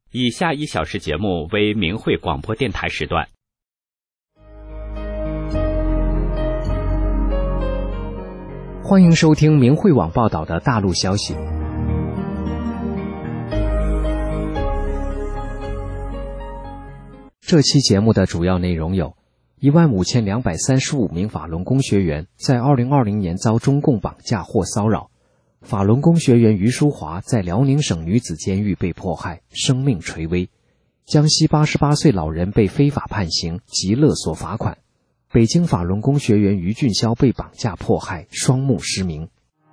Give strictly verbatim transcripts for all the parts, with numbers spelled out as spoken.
以下一小时节目为明慧广播电台时段。 欢迎收听明慧网报道的大陆消息。这期节目的主要内容有：一万五千两百三十五名法轮功学员在二零二零年遭中共绑架或骚扰；法轮功学员于淑华在辽宁省女子监狱被迫害，生命垂危；江西八十八岁老人被非法判刑及勒索罚款；北京法轮功学员于俊霄被绑架迫害，双目失明。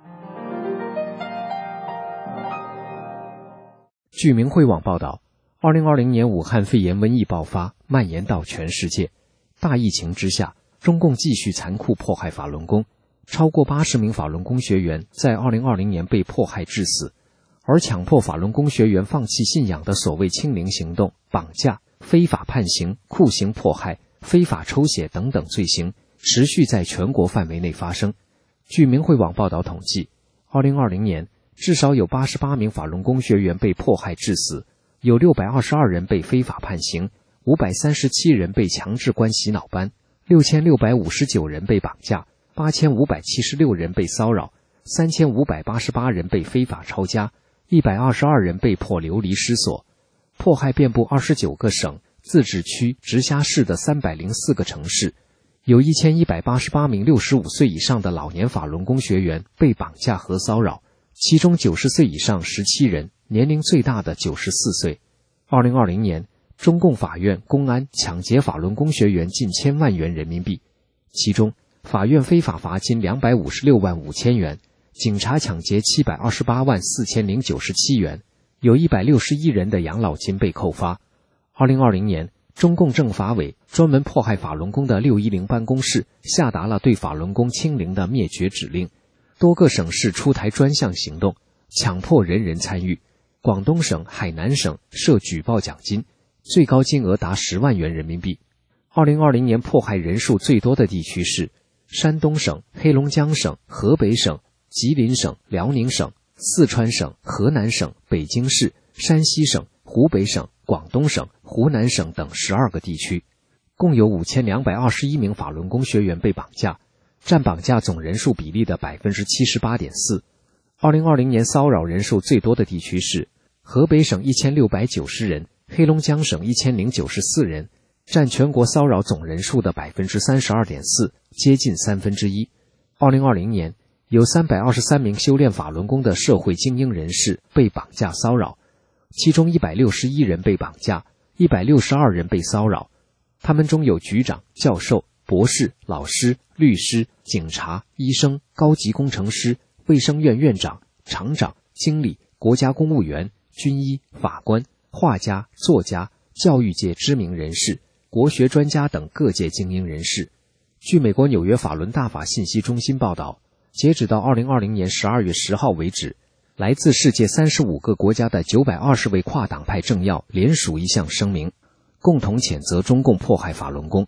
据明慧网报道，二零二零年武汉肺炎瘟疫爆发，蔓延到全世界。大疫情之下，中共继续残酷迫害法轮功，超过八十名法轮功学员在二零二零年被迫害致死，而强迫法轮功学员放弃信仰的所谓清零行动、绑架、非法判刑、酷刑迫害、非法抽血等等罪行持续在全国范围内发生。据明慧网报道统计，二零二零年至少有八十八名法轮功学员被迫害致死，有六百二十二人被非法判刑，五百三十七人被强制关洗脑班，六千六百五十九人被绑架，八千五百七十六人被骚扰，三千五百八十八人被非法抄家，一百二十二人被迫流离失所。迫害遍布二十九个省、自治区、直辖市的三百零四个城市，有一千一百八十八名六十五岁以上的老年法轮功学员被绑架和骚扰，其中九十岁以上十七人，年龄最大的九十四岁。二零二零年，中共法院、公安抢劫法轮功学员近千万元人民币，其中法院非法罚金两百五十六万五千元，警察抢劫七百二十八万四千零九十七元，有一百六十一人的养老金被扣发。二零二零年，中共政法委专门迫害法轮功的六一零办公室下达了对法轮功清零的灭绝指令，多个省市出台专项行动，强迫人人参与。广东省、海南省设举报奖金，最高金额达十万元人民币。二零二零年迫害人数最多的地区是山东省、黑龙江省、河北省、吉林省、辽宁省、四川省、河南省、北京市、山西省、湖北省、广东省、湖南省等十二个地区，共有五千两百二十一名法轮功学员被绑架，占绑架总人数比例的 百分之七十八点四。二零二零年骚扰人数最多的地区是河北省一千六百九十人，黑龙江省一千零九十四人，占全国骚扰总人数的 百分之三十二点四， 接近三分之一。二零二零年，有三百二十三名修炼法轮功的社会精英人士被绑架骚扰，其中一百六十一人被绑架，一百六十二人被骚扰。他们中有局长、教授、博士、老师、律师、警察、医生、高级工程师、卫生院院长、厂长、经理、国家公务员、军医、法官、画家、作家、教育界知名人士、国学专家等各界精英人士。据美国纽约法轮大法信息中心报道，截止到二零二零年十二月十号为止，来自世界三十五个国家的九百二十位跨党派政要联署一项声明，共同谴责中共迫害法轮功。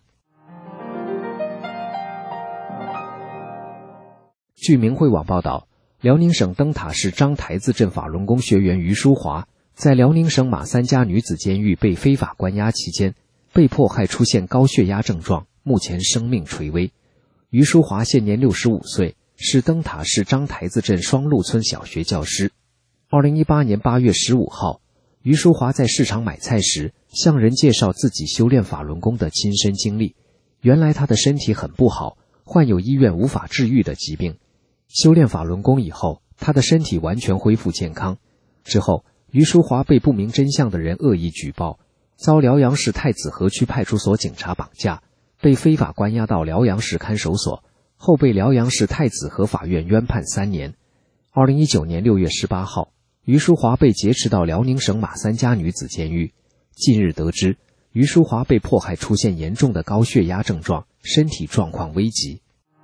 据明慧网报道，辽宁省灯塔市张台子镇法轮功学员于淑华在辽宁省马三家女子监狱被非法关押期间，被迫害出现高血压症状，目前生命垂危。于淑华现年六十五岁，是灯塔市张台子镇双路村小学教师。二零一八年八月十五号，于淑华在市场买菜时，向人介绍自己修炼法轮功的亲身经历。原来她的身体很不好，患有医院无法治愈的疾病。修炼法轮功以后，她的身体完全恢复健康。之后，于淑华被不明真相的人恶意举报，遭辽阳市太子河区派出所警察绑架，被非法关押到辽阳市看守所，后被辽阳市太子河法院冤判三年。二零一九年六月十八号，于淑华被劫持到辽宁省马三家女子监狱。近日得知，于淑华被迫害出现严重的高血压症状，身体状况危急。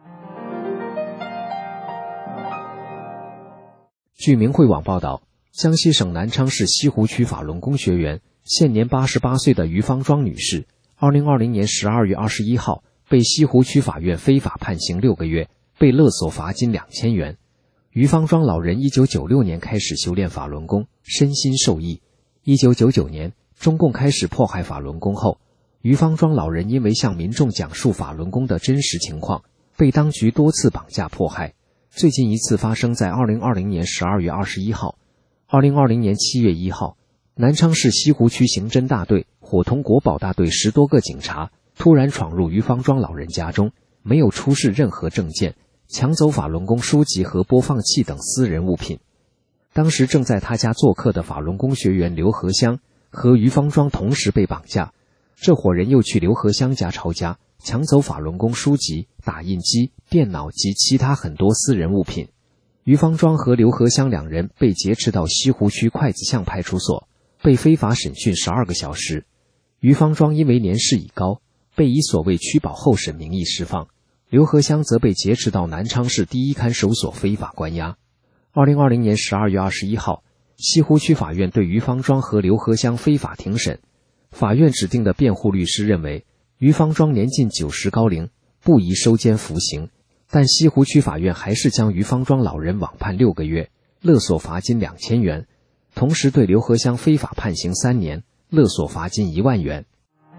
据明慧网报道，江西省南昌市西湖区法轮功学员，现年八十八岁的于方庄女士，二零二零年十二月二十一号被西湖区法院非法判刑六个月，被勒索罚金两千元。于方庄老人一九九六年开始修炼法轮功，身心受益。 一九九九年，中共开始迫害法轮功后，于方庄老人因为向民众讲述法轮功的真实情况，被当局多次绑架迫害。最近一次发生在二零二零年十二月二十一号。二零二零年七月一号，南昌市西湖区刑侦大队伙同国保大队十多个警察突然闯入于方庄老人家中，没有出示任何证件，抢走法轮功书籍和播放器等私人物品。当时正在他家做客的法轮功学员刘和香和于方庄同时被绑架，这伙人又去刘和香家抄家，抢走法轮功书籍、打印机、电脑及其他很多私人物品。于方庄和刘和香两人被劫持到西湖区筷子巷派出所，被非法审讯十二个小时。于方庄因为年事已高，被以所谓取保候审名义释放，刘和香则被劫持到南昌市第一看守所非法关押。二零二零年十二月二十一号，西湖区法院对于方庄和刘和香非法庭审。法院指定的辩护律师认为，于方庄年近九十高龄，不宜收监服刑，但西湖区法院还是将于方庄老人网判六个月，勒索罚金两千元，同时对刘和香非法判刑三年，勒索罚金一万元。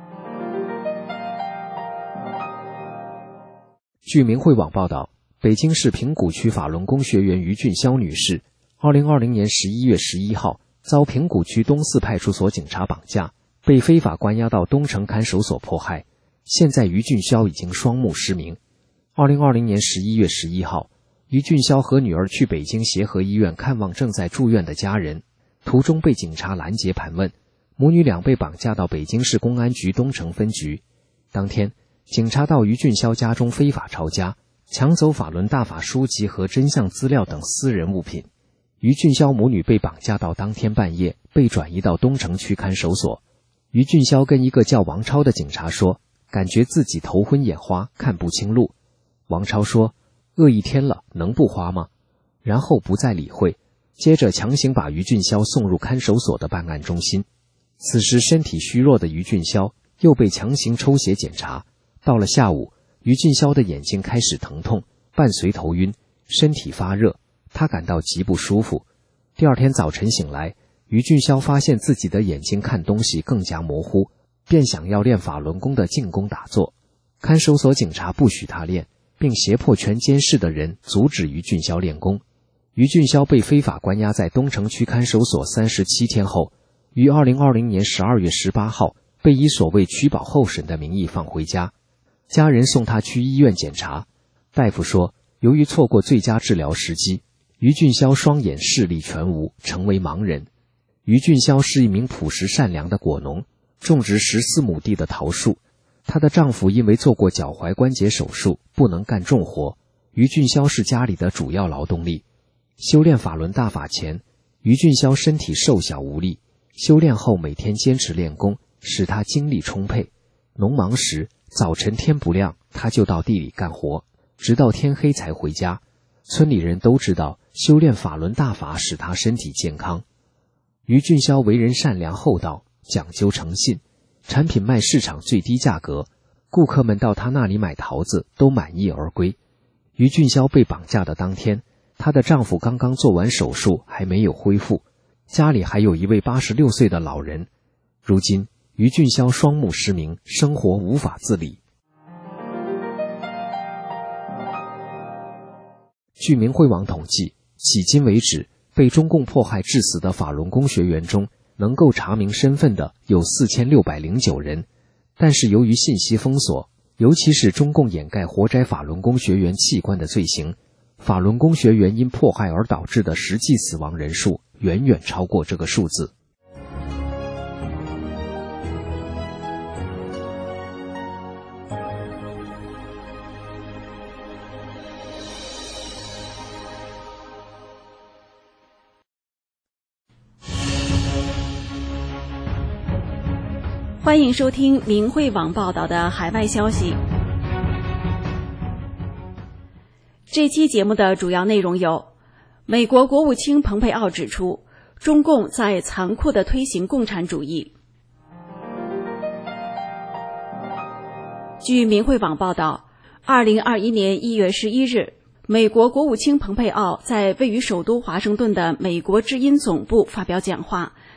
据明慧网报道，北京市平谷区法轮功学员于俊霄女士，二零二零年十一月十一号遭平谷区东四派出所警察绑架，被非法关押到东城看守所迫害。现在于俊霄已经双目失明。二零二零年十一月十一号，于俊霄和女儿去北京协和医院看望正在住院的家人，途中被警察拦截盘问，母女俩被绑架到北京市公安局东城分局。当天，警察到于俊霄家中非法抄家，抢走法轮大法书籍和真相资料等私人物品。于俊霄母女被绑架到当天半夜，被转移到东城区看守所。于俊霄跟一个叫王超的警察说，感觉自己头昏眼花，看不清路。王超说，饿一天了，能不花吗？然后不再理会，接着强行把于俊霄送入看守所的办案中心。此时身体虚弱的于俊霄又被强行抽血检查，到了下午，于俊霄的眼睛开始疼痛，伴随头晕，身体发热，他感到极不舒服。第二天早晨醒来，于俊霄发现自己的眼睛看东西更加模糊，便想要练法轮功的静功打坐。看守所警察不许他练，并胁迫全监视的人阻止于俊霄练功。于俊霄被非法关押在东城区看守所三十七天后，于二零二零年十二月十八号被以所谓取保候审的名义放回家。家人送他去医院检查，大夫说，由于错过最佳治疗时机，于俊霄双眼视力全无，成为盲人。于俊霄是一名朴实善良的果农，种植十四亩地的桃树。她的丈夫因为做过脚踝关节手术，不能干重活，于俊霄是家里的主要劳动力。修炼法轮大法前，于俊霄身体瘦小无力，修炼后每天坚持练功，使他精力充沛。农忙时，早晨天不亮，他就到地里干活，直到天黑才回家。村里人都知道，修炼法轮大法使他身体健康。于俊霄为人善良厚道，讲究诚信，产品卖市场最低价格，顾客们到他那里买桃子都满意而归。于俊霄被绑架的当天，她的丈夫刚刚做完手术，还没有恢复，家里还有一位八十六岁的老人。如今于俊霄双目失明，生活无法自理。据明慧网统计，迄今为止被中共迫害致死的法轮功学员中，能够查明身份的有四千六百零九人，但是由于信息封锁，尤其是中共掩盖活摘法轮功学员器官的罪行，法轮功学员因迫害而导致的实际死亡人数远远超过这个数字。 欢迎收听明慧网报道的海外消息。这期节目的主要内容有：美国国务卿蓬佩奥指出，中共在残酷地推行共产主义。据明慧网报道，二零二一年一月十一日，美国国务卿蓬佩奥在位于首都华盛顿的美国之音总部发表讲话，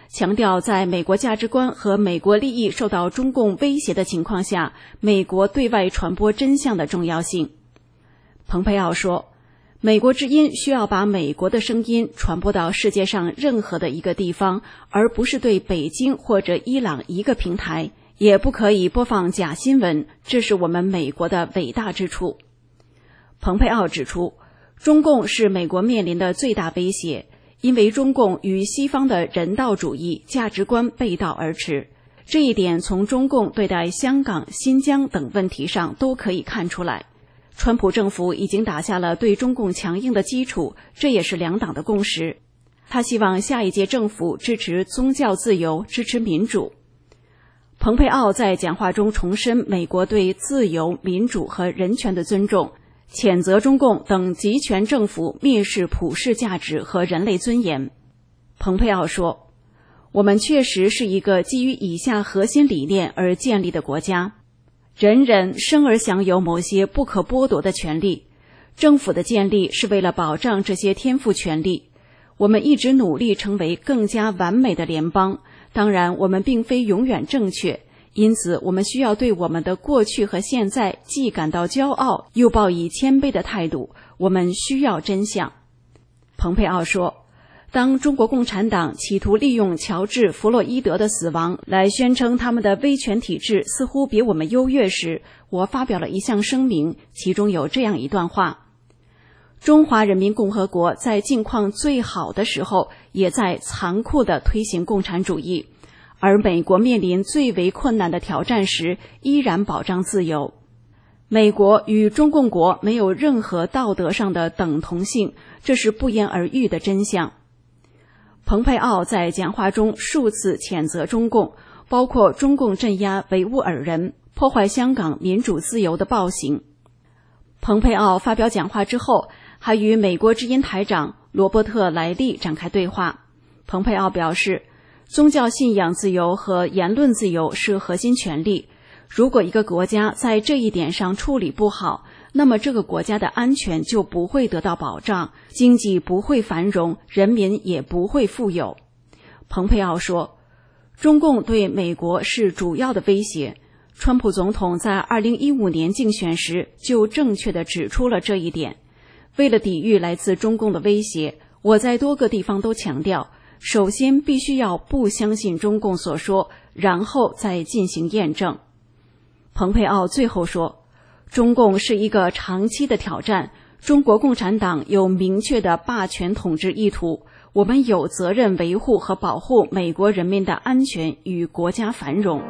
强调在美国价值观和美国利益受到中共威胁的情况下，美国对外传播真相的重要性。蓬佩奥说，美国之音需要把美国的声音传播到世界上任何的一个地方，而不是对北京或者伊朗一个平台，也不可以播放假新闻，这是我们美国的伟大之处。蓬佩奥指出，中共是美国面临的最大威胁，因为中共与西方的人道主义价值观背道而驰，这一点从中共对待香港、新疆等问题上都可以看出来。川普政府已经打下了对中共强硬的基础，这也是两党的共识。他希望下一届政府支持宗教自由，支持民主。蓬佩奥在讲话中重申美国对自由、民主和人权的尊重，谴责中共等集权政府蔑视普世价值和人类尊严。蓬佩奥说，我们确实是一个基于以下核心理念而建立的国家，人人生而享有某些不可剥夺的权利，政府的建立是为了保障这些天赋权利。我们一直努力成为更加完美的联邦，当然我们并非永远正确，因此我们需要对我们的过去和现在既感到骄傲，又抱以谦卑的态度。我们需要真相。蓬佩奥说，当中国共产党企图利用乔治·弗洛伊德的死亡来宣称他们的威权体制似乎比我们优越时，我发表了一项声明，其中有这样一段话：中华人民共和国在境况最好的时候，也在残酷地推行共产主义，而美国面临最为困难的挑战时，依然保障自由。美国与中共国没有任何道德上的等同性，这是不言而喻的真相。蓬佩奥在讲话中数次谴责中共，包括中共镇压维吾尔人、破坏香港民主自由的暴行。蓬佩奥发表讲话之后，还与美国之音台长罗伯特·莱利展开对话。蓬佩奥表示，宗教信仰自由和言论自由是核心权利，如果一个国家在这一点上处理不好，那么这个国家的安全就不会得到保障，经济不会繁荣，人民也不会富有。蓬佩奥说，中共对美国是主要的威胁，川普总统在二零一五年竞选时就正确地指出了这一点。为了抵御来自中共的威胁，我在多个地方都强调，首先必须要不相信中共所说，然后再进行验证。蓬佩奥最后说，中共是一个长期的挑战，中国共产党有明确的霸权统治意图，我们有责任维护和保护美国人民的安全与国家繁荣。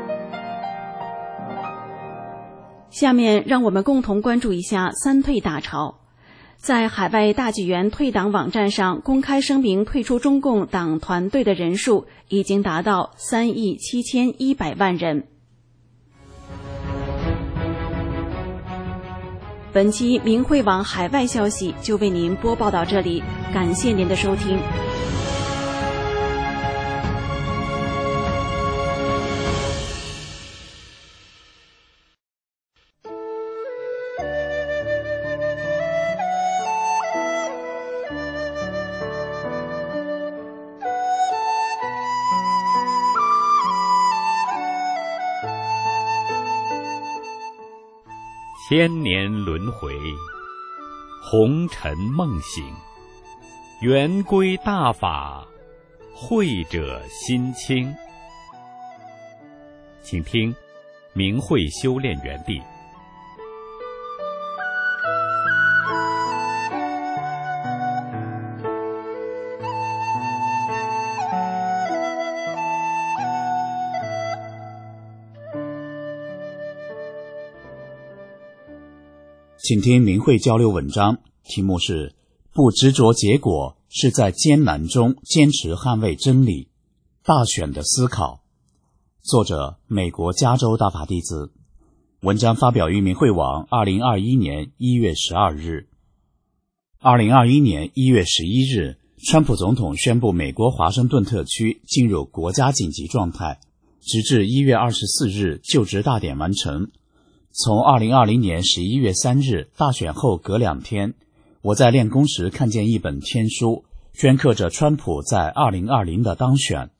下面让我们共同关注一下三退大潮。在海外大纪元退党网站上公开声明退出中共党团队的人数已经达到三亿七千一百万人。本期明慧网海外消息就为您播报到这里，感谢您的收听。 千年轮回，红尘梦醒，圆规大法，慧者心清。请听明慧修炼园地。 请听明慧交流文章，题目是不执着结果，是在艰难中坚持捍卫真理，大选的思考。作者美国加州大法弟子。文章发表于明慧网二零二一年一月十二日。二零二一年一月十一日，川普总统宣布美国华盛顿特区进入国家紧急状态，直至一月二十四日就职大典完成。从二零二零年十一月三日大选后隔两天，我在练功时看见一本天书，镌刻着川普在二零二零的当选，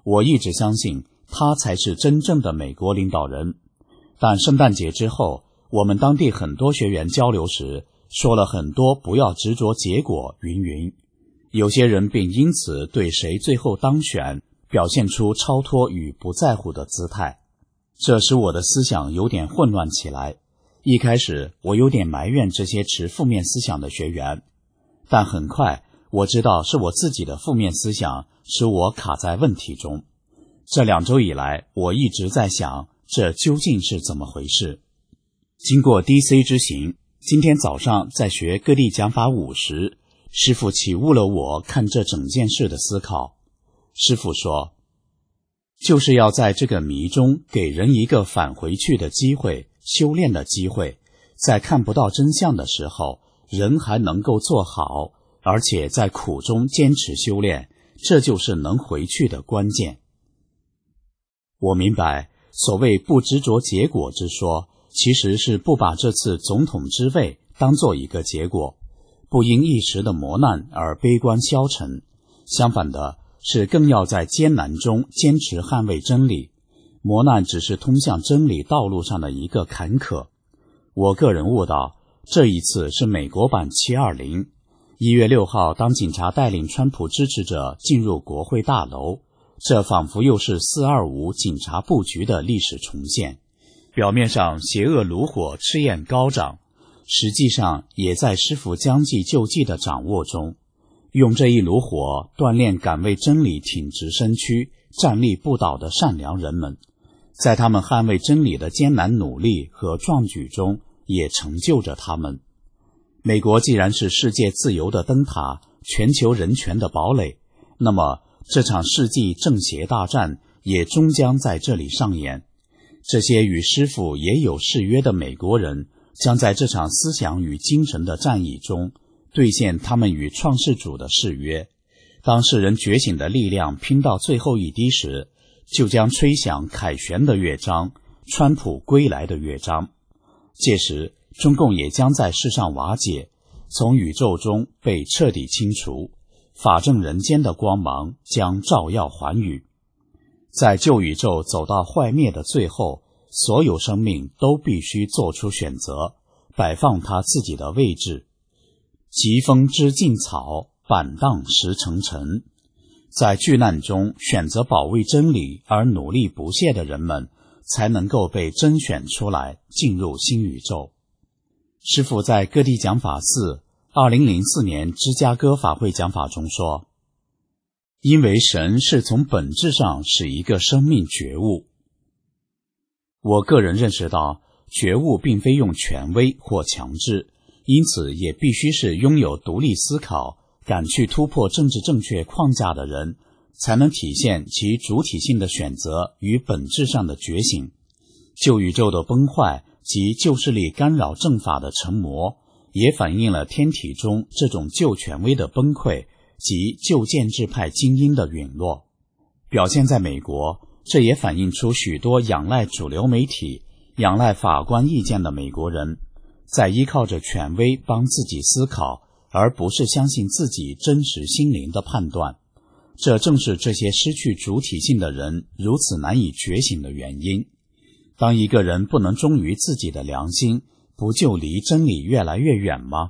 我一直相信他才是真正的美国领导人。但圣诞节之后，我们当地很多学员交流时说了很多不要执着结果云云，有些人并因此对谁最后当选表现出超脱与不在乎的姿态，这使我的思想有点混乱起来。一开始我有点埋怨这些持负面思想的学员，但很快我知道是我自己的负面思想使我卡在问题中。这两周以来，我一直在想这究竟是怎么回事。经过 D C 之行，今天早上在学各地讲法五时，师父启悟了我看这整件事的思考。师父说，就是要在这个迷中给人一个返回去的机会，修炼的机会，在看不到真相的时候，人还能够做好，而且在苦中坚持修炼，这就是能回去的关键。我明白，所谓不执着结果之说，其实是不把这次总统之位当作一个结果，不因一时的磨难而悲观消沉，相反的是更要在艰难中坚持捍卫真理。磨难只是通向真理道路上的一个坎坷。我个人悟到，这一次是美国版七二零。一月六号，当警察带领川普支持者进入国会大楼，这仿佛又是四二五警察布局的历史重现。表面上邪恶炉火赤焰高涨，实际上也在师父将计就计的掌握中。用这一炉火锻炼敢为真理挺直身躯、站立不倒的善良人们，在他们捍卫真理的艰难努力和壮举中，也成就着他们。美国既然是世界自由的灯塔，全球人权的堡垒，那么这场世纪正邪大战也终将在这里上演。这些与师父也有誓约的美国人，将在这场思想与精神的战役中兑现他们与创世主的誓约。当世人觉醒的力量拼到最后一滴时，就将吹响凯旋的乐章，川普归来的乐章。届时中共也将在世上瓦解，从宇宙中被彻底清除，法正人间的光芒将照耀寰宇。在旧宇宙走到坏灭的最后，所有生命都必须做出选择，摆放他自己的位置。疾风知劲草，板荡识成尘。在巨难中选择保卫真理而努力不懈的人们，才能够被甄选出来进入新宇宙。师父在各地讲法四二零零四年芝加哥法会讲法中说，因为神是从本质上使一个生命觉悟。我个人认识到，觉悟并非用权威或强制，因此也必须是拥有独立思考、敢去突破政治正确框架的人，才能体现其主体性的选择与本质上的觉醒。旧宇宙的崩坏及旧势力干扰正法的成魔，也反映了天体中这种旧权威的崩溃及旧建制派精英的陨落。表现在美国，这也反映出许多仰赖主流媒体、仰赖法官意见的美国人，在依靠着权威帮自己思考，而不是相信自己真实心灵的判断。这正是这些失去主体性的人如此难以觉醒的原因。当一个人不能忠于自己的良心，不就离真理越来越远吗？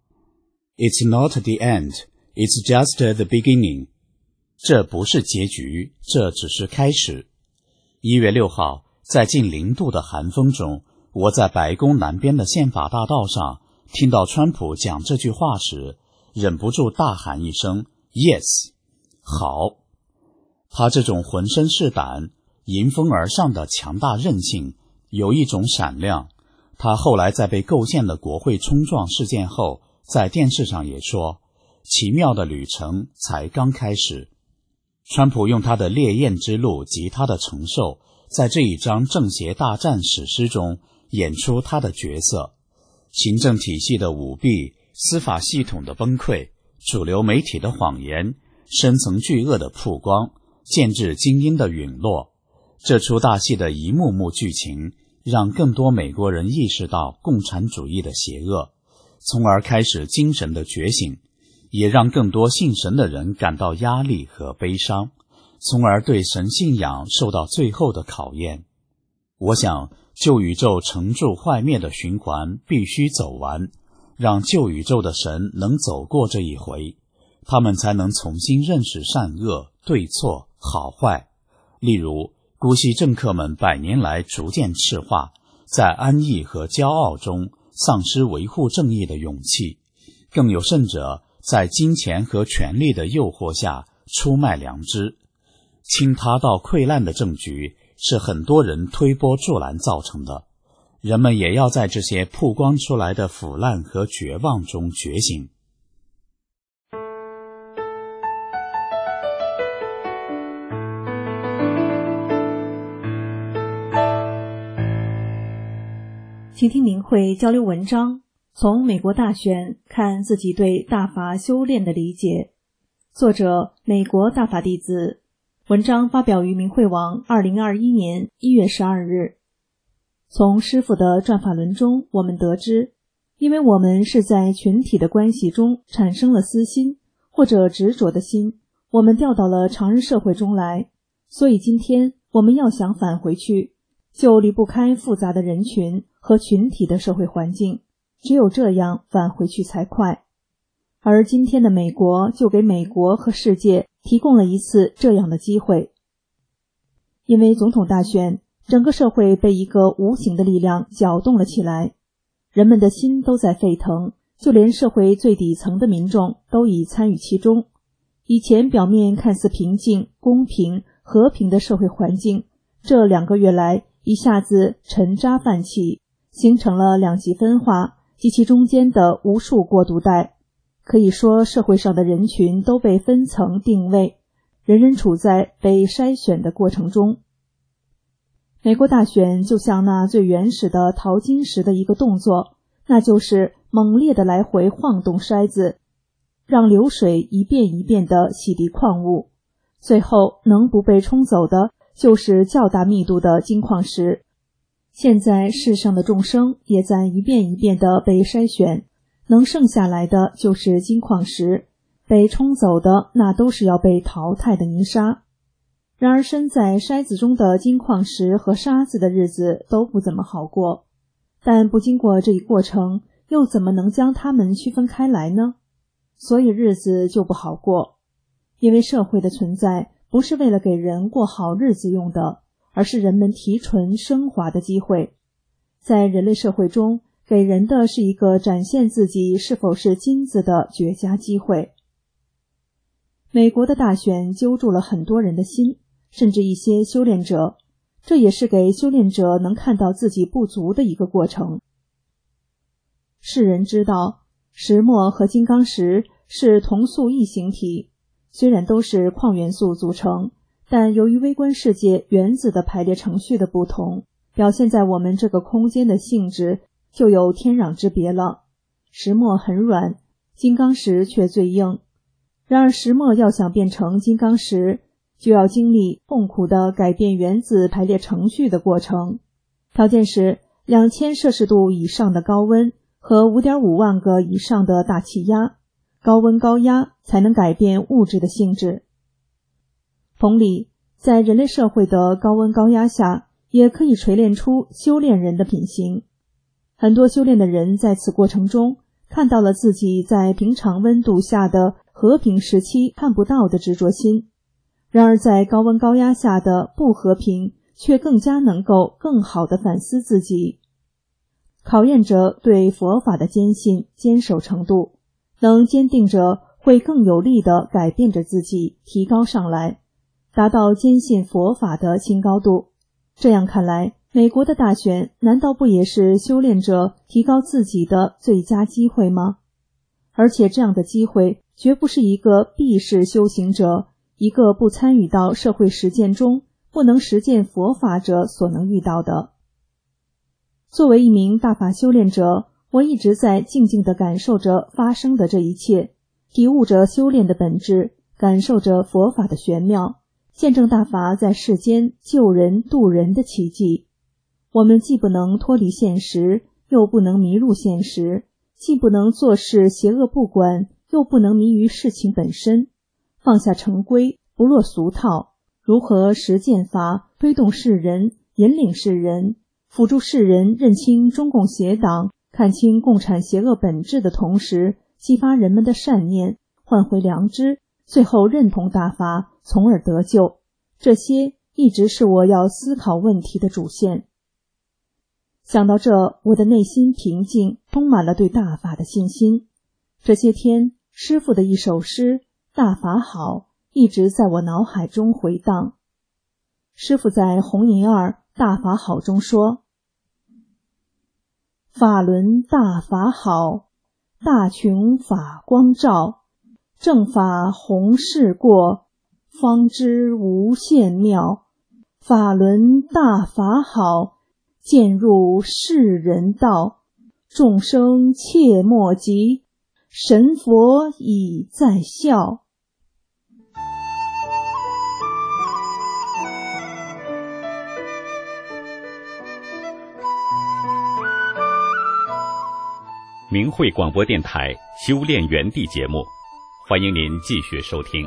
It's not the end, it's just the beginning. 这不是结局，这只是开始。一月六号，在近零度的寒风中，我在白宫南边的宪法大道上听到川普讲这句话时，忍不住大喊一声 Yes， 好。他这种浑身是胆、迎风而上的强大韧性，有一种闪亮。他后来在被构陷的国会冲撞事件后，在电视上也说，奇妙的旅程才刚开始。川普用他的烈焰之路及他的承受，在这一章正邪大战史诗中演出他的角色。行政体系的舞弊、司法系统的崩溃、主流媒体的谎言、深层巨恶的曝光、建制精英的陨落，这出大戏的一幕幕剧情，让更多美国人意识到共产主义的邪恶，从而开始精神的觉醒，也让更多信神的人感到压力和悲伤， 从而对神信仰受到最后的考验。我想，旧宇宙成住坏灭的循环必须走完，让旧宇宙的神能走过这一回，他们才能重新认识善恶、对错、好坏。例如，姑息政客们百年来逐渐赤化，在安逸和骄傲中丧失维护正义的勇气，更有甚者，在金钱和权力的诱惑下出卖良知。倾塌到溃烂的政局是很多人推波助澜造成的，人们也要在这些曝光出来的腐烂和绝望中觉醒。 请听明慧交流文章，从美国大选看自己对大法修炼的理解。作者美国大法弟子，文章发表于明慧网二零二一年一月十二日。从师父的转法轮中，我们得知，因为我们是在群体的关系中产生了私心或者执着的心，我们掉到了常人社会中来，所以今天我们要想返回去，就离不开复杂的人群和群体的社会环境，只有这样返回去才快。而今天的美国就给美国和世界提供了一次这样的机会。因为总统大选，整个社会被一个无形的力量搅动了起来，人们的心都在沸腾，就连社会最底层的民众都已参与其中。以前表面看似平静、公平、和平的社会环境，这两个月来一下子沉渣泛起，形成了两极分化及其中间的无数过渡带。可以说，社会上的人群都被分层定位，人人处在被筛选的过程中。美国大选就像那最原始的淘金石的一个动作，那就是猛烈的来回晃动筛子，让流水一遍一遍地洗涤矿物，最后能不被冲走的就是较大密度的金矿石。现在世上的众生也在一遍一遍地被筛选，能剩下来的就是金矿石，被冲走的那都是要被淘汰的泥沙。然而身在筛子中的金矿石和沙子的日子都不怎么好过，但不经过这一过程，又怎么能将它们区分开来呢？所以日子就不好过。因为社会的存在不是为了给人过好日子用的，而是人们提纯升华的机会。在人类社会中，给人的是一个展现自己是否是金子的绝佳机会。美国的大选揪住了很多人的心，甚至一些修炼者，这也是给修炼者能看到自己不足的一个过程。世人知道，石墨和金刚石是同素异形体，虽然都是矿元素组成，但由于微观世界原子的排列程序的不同，表现在我们这个空间的性质就有天壤之别了。石墨很软，金刚石却最硬。然而石墨要想变成金刚石，就要经历痛苦的改变原子排列程序的过程，条件是两千摄氏度以上的高温和 五点五万个以上的大气压，高温高压才能改变物质的性质。同理，在人类社会的高温高压下，也可以锤炼出修炼人的品行。很多修炼的人在此过程中看到了自己在平常温度下的和平时期看不到的执着心，然而在高温高压下的不和平却更加能够更好地反思自己，考验着对佛法的坚信坚守程度，能坚定着会更有力地改变着自己，提高上来，达到坚信佛法的新高度。这样看来，美国的大选难道不也是修炼者提高自己的最佳机会吗？而且这样的机会绝不是一个避世修行者，一个不参与到社会实践中，不能实践佛法者所能遇到的。作为一名大法修炼者，我一直在静静地感受着发生的这一切，体悟着修炼的本质，感受着佛法的玄妙，见证大法在世间救人度人的奇迹。我们既不能脱离现实，又不能迷入现实，既不能做事邪恶不管，又不能迷于事情本身，放下成规，不落俗套， 如何实践法推动世人、引领世人、辅助世人认清中共邪党、看清共产邪恶本质的同时，激发人们的善念，换回良知，最后认同大法，从而得救。这些一直是我要思考问题的主线。想到这，我的内心平静，充满了对大法的信心。这些天，师父的一首诗《大法好》一直在我脑海中回荡。师父在《红银二大法好》中说：法轮大法好，大琼法光照，正法弘誓过，方知无限妙。法轮大法好，渐入世人道，众生切莫急，神佛已在笑。 明慧广播电台修炼园地节目，欢迎您继续收听。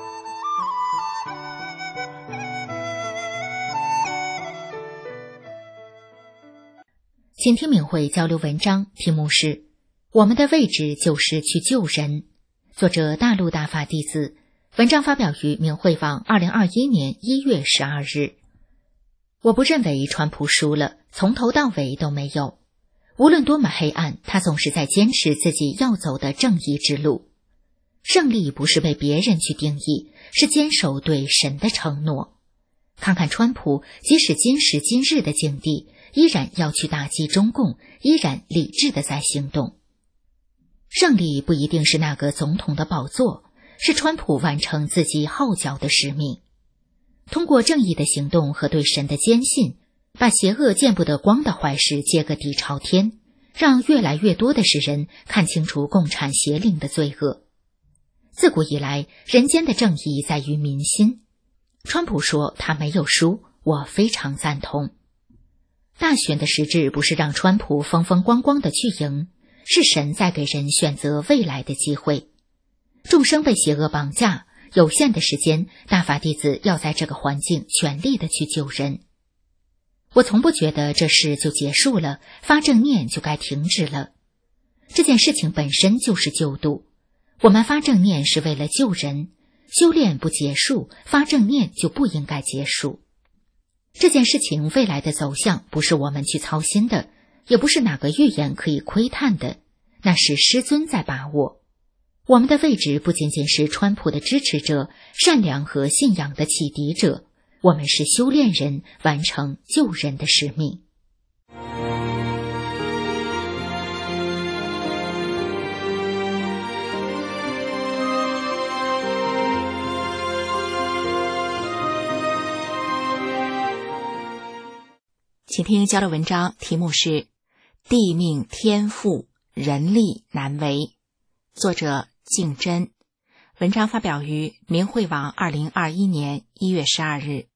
请听明慧交流文章，题目是《我们的位置就是去救人》，作者大陆大法弟子，文章发表于明慧网二零二一年一月十二日。我不认为川普输了，从头到尾都没有。无论多么黑暗，他总是在坚持自己要走的正义之路。胜利不是被别人去定义，是坚守对神的承诺。看看川普，即使今时今日的境地，依然要去打击中共，依然理智的在行动。胜利不一定是那个总统的宝座，是川普完成自己号角的使命。通过正义的行动和对神的坚信，把邪恶见不得光的坏事揭个底朝天，让越来越多的世人看清楚共产邪灵的罪恶。自古以来，人间的正义在于民心。川普说他没有输，我非常赞同。大选的实质不是让川普风风光光的去赢，是神在给人选择未来的机会。众生被邪恶绑架，有限的时间，大法弟子要在这个环境全力的去救人。我从不觉得这事就结束了，发正念就该停止了。这件事情本身就是救度，我们发正念是为了救人，修炼不结束，发正念就不应该结束。这件事情未来的走向不是我们去操心的，也不是哪个预言可以窥探的，那是师尊在把握。我们的位置不仅仅是川普的支持者，善良和信仰的启迪者，我们是修炼人，完成救人的使命。请听交流文章，题目是地命天赋，人力难为，作者敬真，文章发表于明慧网二零二一年一月十二日。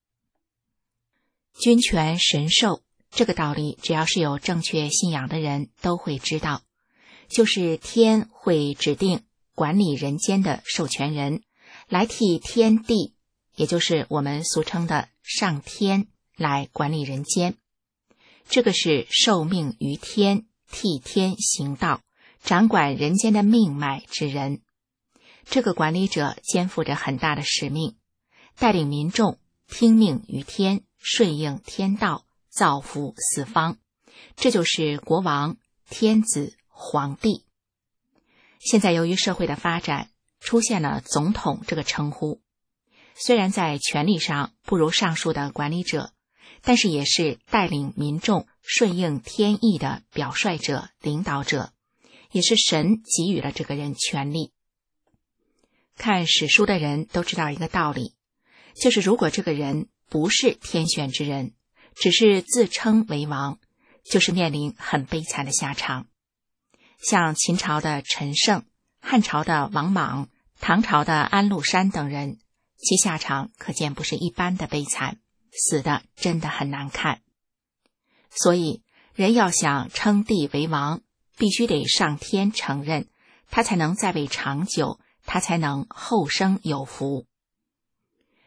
君权神授这个道理，只要是有正确信仰的人都会知道，就是天会指定管理人间的授权人，来替天地，也就是我们俗称的上天，来管理人间。这个是受命于天，替天行道，掌管人间的命脉之人。这个管理者肩负着很大的使命，带领民众听命于天，顺应天道，造福四方。这就是国王、天子、皇帝。现在由于社会的发展，出现了总统这个称呼，虽然在权力上不如上述的管理者，但是也是带领民众顺应天意的表率者、领导者，也是神给予了这个人权力。看史书的人都知道一个道理，就是如果这个人不是天选之人，只是自称为王，就是面临很悲惨的下场。像秦朝的陈胜、汉朝的王莽、唐朝的安禄山等人，其下场可见不是一般的悲惨，死的真的很难看。所以人要想称帝为王，必须得上天承认，他才能在位长久，他才能后生有福。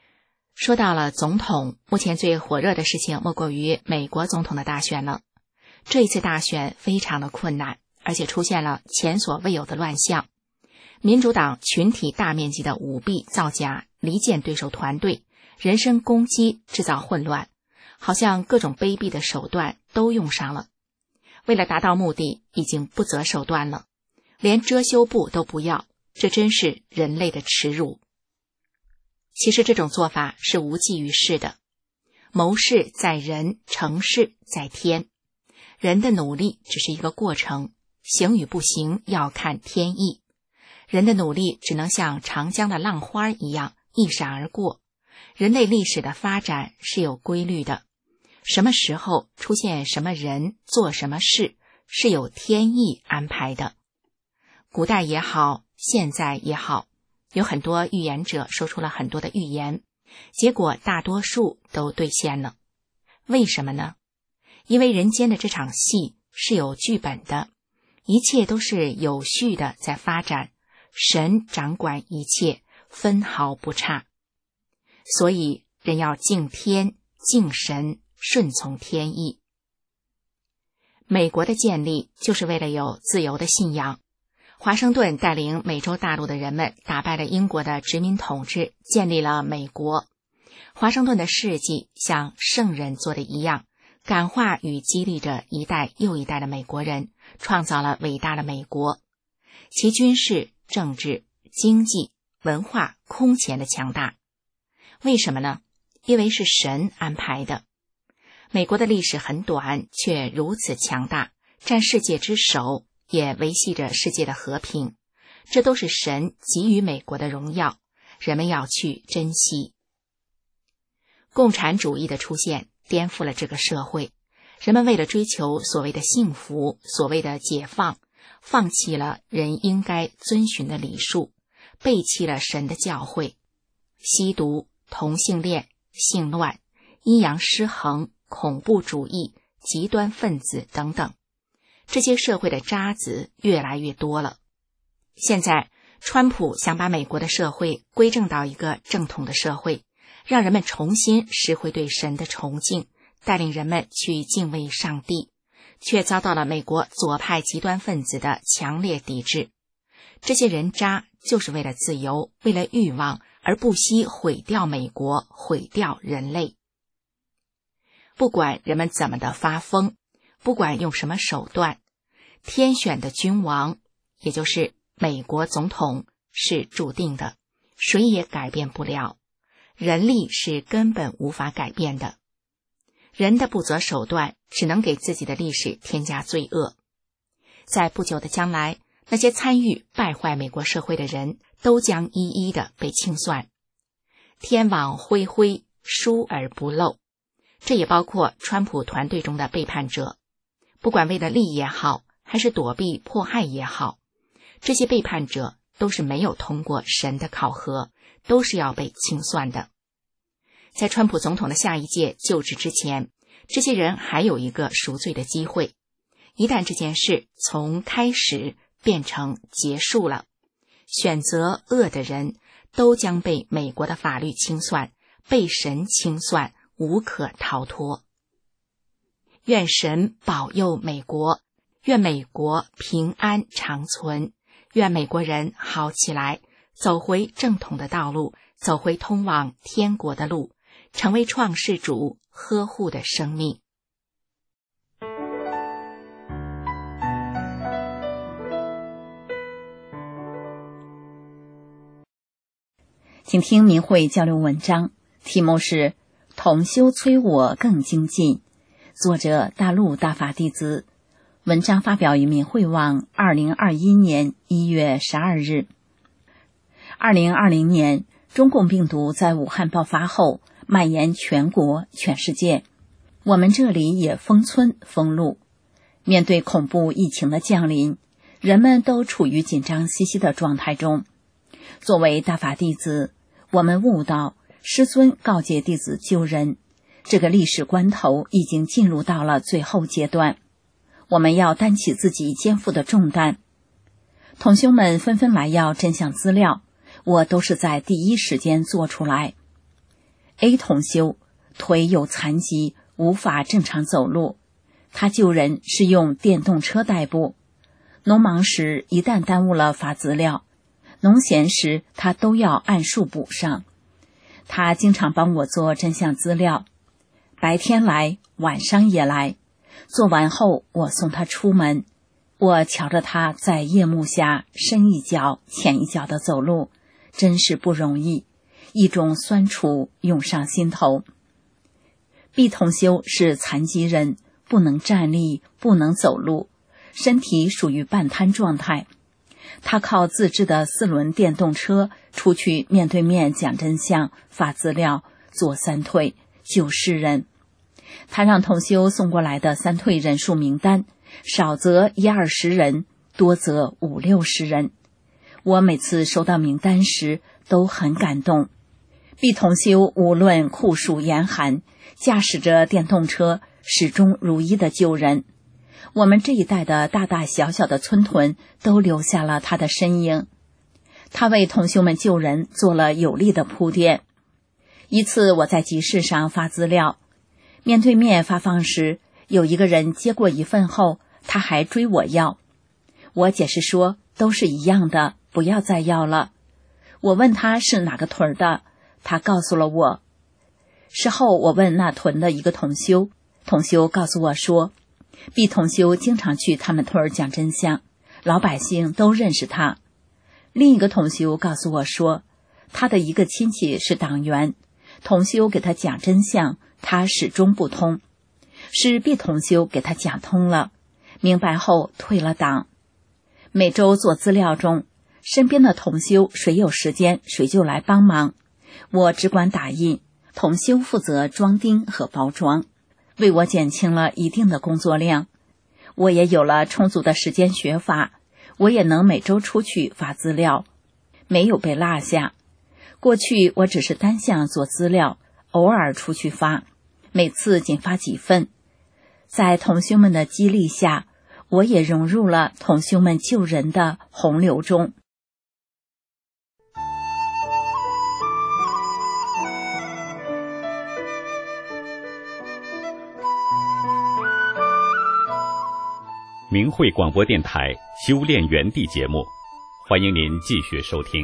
说到了总统，目前最火热的事情莫过于美国总统的大选了。这一次大选非常的困难，而且出现了前所未有的乱象。民主党群体大面积的舞弊、造假、离间对手团队，人身攻击，制造混乱，好像各种卑鄙的手段都用上了。为了达到目的，已经不择手段了，连遮羞布都不要，这真是人类的耻辱。其实这种做法是无济于事的。谋事在人，成事在天。人的努力只是一个过程，行与不行要看天意。人的努力只能像长江的浪花一样一闪而过。人类历史的发展是有规律的，什么时候出现什么人，做什么事，是有天意安排的。古代也好，现在也好，有很多预言者说出了很多的预言，结果大多数都兑现了。为什么呢？因为人间的这场戏是有剧本的，一切都是有序的在发展，神掌管一切，分毫不差。所以人要敬天、敬神，顺从天意。美国的建立就是为了有自由的信仰。华盛顿带领美洲大陆的人们打败了英国的殖民统治，建立了美国。华盛顿的事迹像圣人做的一样，感化与激励着一代又一代的美国人，创造了伟大的美国。其军事、政治、经济、文化空前的强大。为什么呢？因为是神安排的。美国的历史很短，却如此强大，占世界之首，也维系着世界的和平。这都是神给予美国的荣耀，人们要去珍惜。共产主义的出现颠覆了这个社会，人们为了追求所谓的幸福，所谓的解放，放弃了人应该遵循的礼数，背弃了神的教诲。吸毒、同性恋、性乱、阴阳失衡、恐怖主义、极端分子等等，这些社会的渣子越来越多了。现在川普想把美国的社会归正到一个正统的社会，让人们重新拾回对神的崇敬，带领人们去敬畏上帝，却遭到了美国左派极端分子的强烈抵制。这些人渣就是为了自由，为了欲望，而不惜毁掉美国，毁掉人类。不管人们怎么的发疯，不管用什么手段，天选的君王，也就是美国总统，是注定的，谁也改变不了。人力是根本无法改变的。人的不择手段，只能给自己的历史添加罪恶。在不久的将来，那些参与败坏美国社会的人，都将一一的被清算。天网恢恢，疏而不漏。这也包括川普团队中的背叛者，不管为了利也好，还是躲避迫害也好，这些背叛者都是没有通过神的考核，都是要被清算的。在川普总统的下一届就职之前，这些人还有一个赎罪的机会。一旦这件事从开始变成结束了，选择恶的人都将被美国的法律清算，被神清算，无可逃脱。愿神保佑美国，愿美国平安长存，愿美国人好起来，走回正统的道路，走回通往天国的路，成为创世主呵护的生命。 请听明慧交流文章，题目是同修催我更精进，作者大陆大法弟子，文章发表于明慧网二零二一年一月十二日。二零二零年，中共病毒在武汉爆发后，蔓延全国、全世界，我们这里也封村封路。面对恐怖疫情的降临，人们都处于紧张兮兮的状态中。作为大法弟子，我们悟到师尊告诫弟子救人，这个历史关头已经进入到了最后阶段，我们要担起自己肩负的重担。同修们纷纷来要真相资料，我都是在第一时间做出来。 A 同修腿有残疾，无法正常走路，他救人是用电动车代步。农忙时一旦耽误了发资料，农闲时他都要按数补上。他经常帮我做真相资料，白天来，晚上也来。做完后我送他出门，我瞧着他在夜幕下深一脚浅一脚的走路，真是不容易，一种酸楚涌上心头。B 同修是残疾人，不能站立，不能走路，身体属于半瘫状态。他靠自制的四轮电动车出去面对面讲真相、发资料、做三退、救世人。他让同修送过来的三退人数名单，少则一二十人，多则五六十人。我每次收到名单时都很感动。B 同修无论酷暑严寒，驾驶着电动车始终如一的救人。我们这一代的大大小小的村屯都留下了他的身影。他为同修们救人做了有力的铺垫。一次我在集市上发资料，面对面发放时，有一个人接过一份后，他还追我要。我解释说都是一样的，不要再要了。我问他是哪个屯的，他告诉了我。事后我问那屯的一个同修，同修告诉我说，B 同修经常去他们屯讲真相，老百姓都认识他。另一个同修告诉我说，他的一个亲戚是党员，同修给他讲真相，他始终不通，是 B 同修给他讲通了，明白后退了党。每周做资料中，身边的同修谁有时间谁就来帮忙，我只管打印，同修负责装订和包装，为我减轻了一定的工作量。我也有了充足的时间学法，我也能每周出去发资料，没有被落下。过去我只是单项做资料，偶尔出去发，每次仅发几份。在同修们的激励下，我也融入了同修们救人的洪流中。 明慧广播电台修炼园地节目，欢迎您继续收听。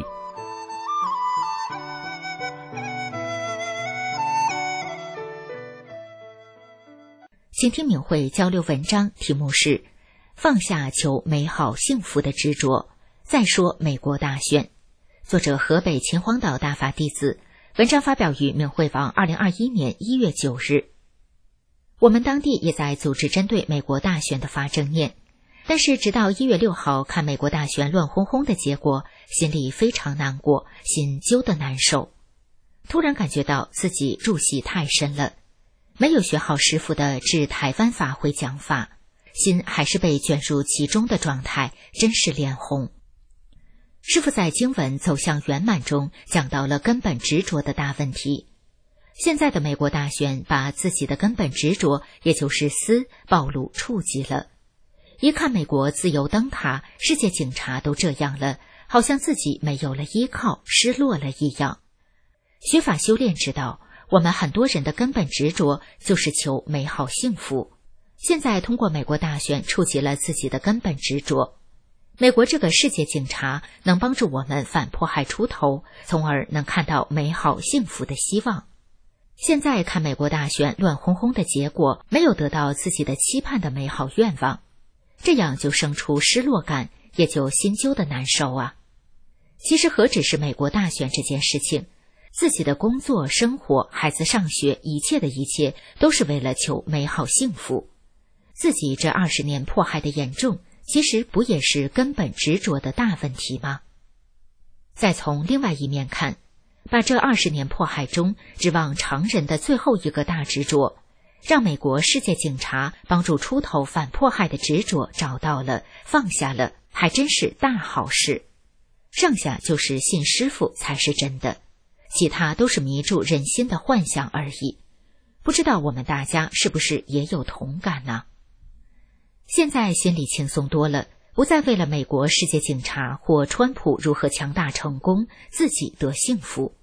请听明慧交流文章，题目是放下求美好幸福的执着，再说美国大选。作者河北秦皇岛大法弟子，文章发表于明慧网二零二一年一月九日。我们当地也在组织针对美国大选的发正念，但是直到一月六号看美国大选乱哄哄的结果，心里非常难过，心揪得难受。突然感觉到自己入戏太深了，没有学好师父的治台湾法会讲法，心还是被卷入其中的状态，真是脸红。师父在经文走向圆满中讲到了根本执着的大问题。现在的美国大选把自己的根本执着，也就是私暴露触及了。一看美国自由灯塔，世界警察都这样了，好像自己没有了依靠，失落了一样。学法修炼知道，我们很多人的根本执着就是求美好幸福。现在通过美国大选触及了自己的根本执着。美国这个世界警察能帮助我们反迫害出头，从而能看到美好幸福的希望。现在看美国大选乱哄哄的结果，没有得到自己的期盼的美好愿望，这样就生出失落感，也就心揪的难受啊。其实何止是美国大选这件事情，自己的工作、生活、孩子上学，一切的一切都是为了求美好幸福。自己这二十年迫害的严重，其实不也是根本执着的大问题吗？再从另外一面看，把这二十年迫害中指望常人的最后一个大执着，让美国世界警察帮助出头反迫害的执着找到了，放下了，还真是大好事。剩下就是信师父才是真的，其他都是迷住人心的幻想而已。不知道我们大家是不是也有同感呢？现在心里轻松多了，不再为了美国世界警察或川普如何强大成功，自己得幸福，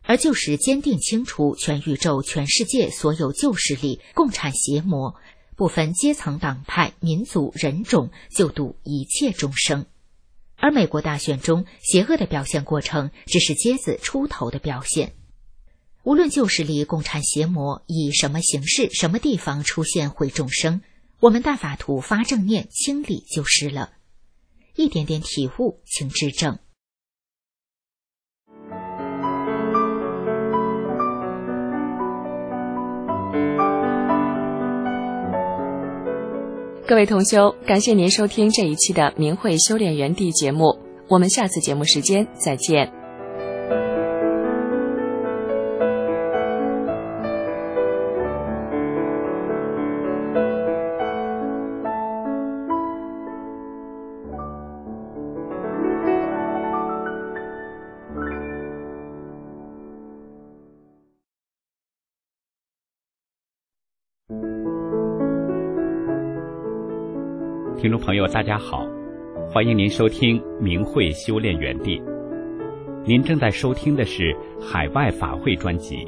而就是坚定清除全宇宙、全世界所有旧势力、共产邪魔，不分阶层、党派、民族、人种，救度一切众生。而美国大选中邪恶的表现过程，只是疖子出头的表现。无论旧势力、共产邪魔以什么形式、什么地方出现毁众生，我们大法图发正念，清理就是了。一点点体悟，请指正。 各位同修，感谢您收听这一期的明慧修炼园地节目，我们下次节目时间再见。 听众朋友大家好，欢迎您收听明慧修炼园地。您正在收听的是海外法会专辑。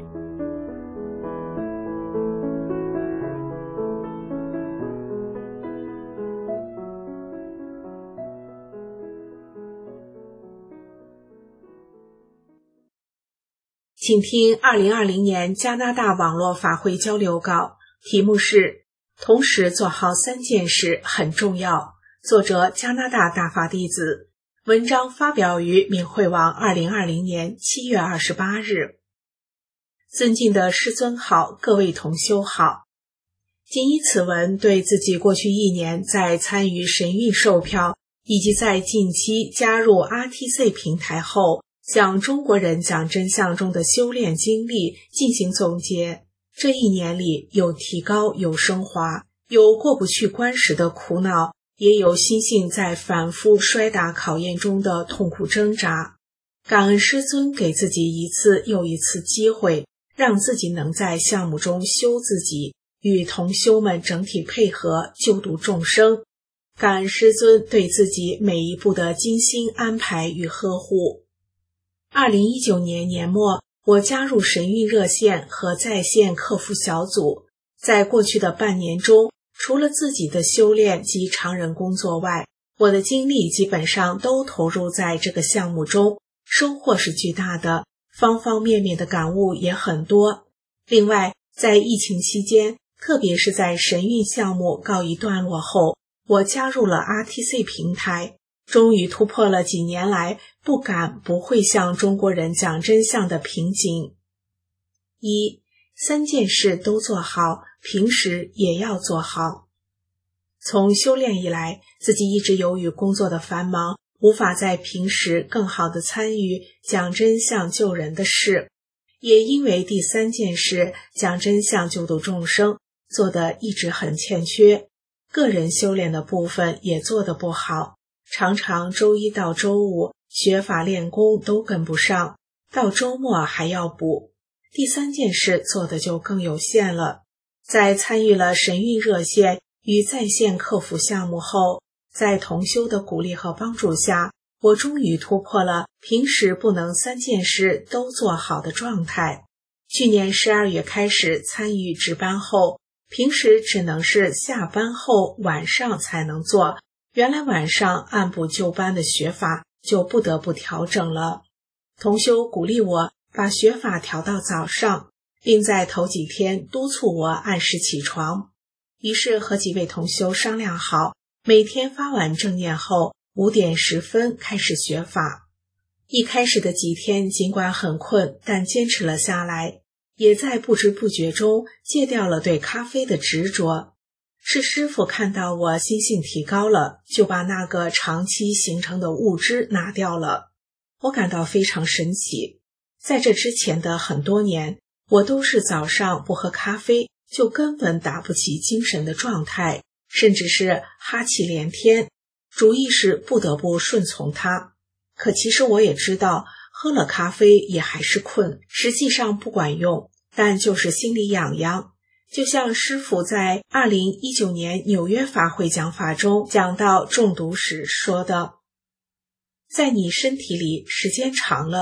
请听二零二零年加拿大网络法会交流稿，题目是同时做好三件事很重要，作者加拿大大法弟子，文章发表于明慧网二零二零年七月二十八日。尊敬的师尊好，各位同修好。谨以此文对自己过去一年在参与神韵售票，以及在近期加入 R T C 平台后，向中国人讲真相中的修炼经历进行总结。这一年里，有提高，有升华，有过不去关时的苦恼，也有心性在反复摔打考验中的痛苦挣扎。感恩师尊给自己一次又一次机会，让自己能在项目中修自己，与同修们整体配合，救度众生。感恩师尊对自己每一步的精心安排与呵护。二零一九年年末，我加入神韵热线和在线客服小组。在过去的半年中，除了自己的修炼及常人工作外，我的精力基本上都投入在这个项目中，收获是巨大的，方方面面的感悟也很多。另外，在疫情期间，特别是在神韵项目告一段落后，我加入了 R T C 平台，终于突破了几年来不敢不会向中国人讲真相的瓶颈。一，三件事都做好，平时也要做好。从修炼以来，自己一直由于工作的繁忙，无法在平时更好地参与讲真相救人的事，也因为第三件事讲真相救度众生做得一直很欠缺，个人修炼的部分也做得不好，常常周一到周五学法练功都跟不上，到周末还要补。第三件事做的就更有限了。在参与了神韵热线与在线客服项目后，在同修的鼓励和帮助下，我终于突破了平时不能三件事都做好的状态。去年十二月开始参与值班后，平时只能是下班后晚上才能做，原来晚上按部就班的学法就不得不调整了。同修鼓励我把学法调到早上，并在头几天督促我按时起床。于是和几位同修商量好，每天发完正念后五点十分开始学法。一开始的几天尽管很困，但坚持了下来，也在不知不觉中戒掉了对咖啡的执着。是师父看到我心性提高了，就把那个长期形成的物质拿掉了。我感到非常神奇。在这之前的很多年，我都是早上不喝咖啡就根本打不起精神的状态，甚至是哈气连天，主意是不得不顺从它。可其实我也知道，喝了咖啡也还是困，实际上不管用，但就是心里痒痒。就像师父在二零一九年纽约法会讲法中讲到中毒时说的，在你身体里时间长了，